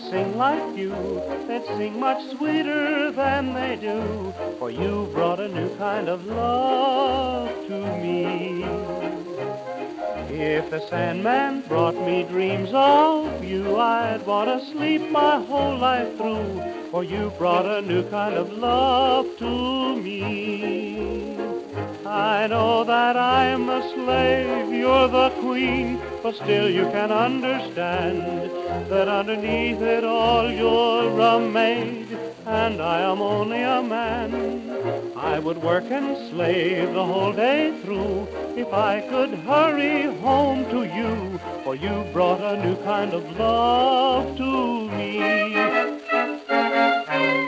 sing like you, they'd sing much sweeter than they do, for you brought a new kind of love to me. If the Sandman brought me dreams of you, I'd want to sleep my whole life through, for you brought a new kind of love to me. I know that I'm a slave, you're the queen, but still you can understand that underneath it all you're a maid, and I am only a man. I would work and slave the whole day through if I could hurry home to you, for you brought a new kind of love to me.